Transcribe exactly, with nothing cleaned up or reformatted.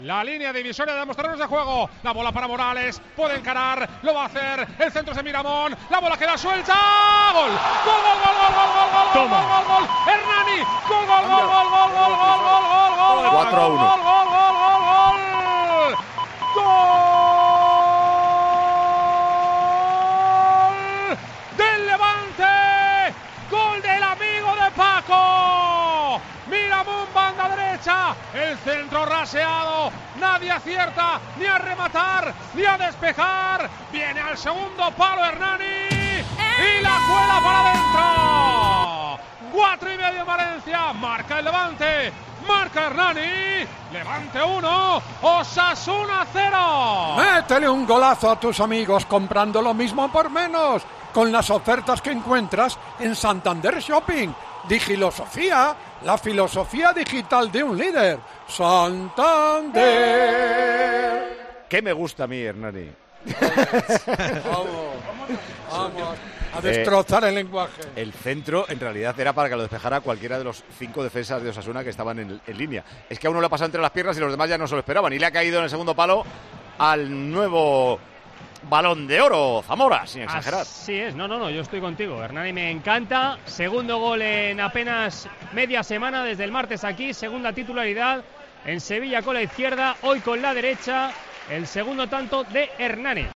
La línea divisoria de ambos terrenos de juego. La bola para Morales. Puede encarar. Lo va a hacer. El centro es de Miramón. La bola queda suelta. ¡Gol! ¡Gol, gol, gol, gol, gol, gol, gol, gol, gol, gol, gol! ¡Hernani! ¡Gol, gol, gol, gol, gol, gol, gol, gol, gol, gol! cuatro a uno. ¡Gol, gol, gol, gol, gol! ¡Gol! ¡Del Levante! ¡Gol del amigo de Paco! Miramón, banda derecha, el centro raseado, nadie acierta ni a rematar ni a despejar, viene al segundo palo Hernani y la cuela para adentro. Cuatro y medio en Valencia, marca el Levante, marca Hernani, Levante uno, Osasuna cero. Métele un golazo a tus amigos comprando lo mismo por menos, con las ofertas que encuentras en Santander Shopping. Digilosofía, la filosofía digital de un líder. Santander. ¿Qué me gusta a mí, Hernani? Vamos, vamos a destrozar eh, el lenguaje. El centro, en realidad, era para que lo despejara cualquiera de los cinco defensas de Osasuna que estaban en, en línea. Es que a uno le ha pasado entre las piernas y los demás ya no se lo esperaban. Y le ha caído en el segundo palo al nuevo Balón de Oro, Zamora, sin exagerar. Así es, no, no, no, yo estoy contigo. Hernani me encanta. Segundo gol en apenas media semana, desde el martes aquí. Segunda titularidad en Sevilla con la izquierda, hoy con la derecha. El segundo tanto de Hernani.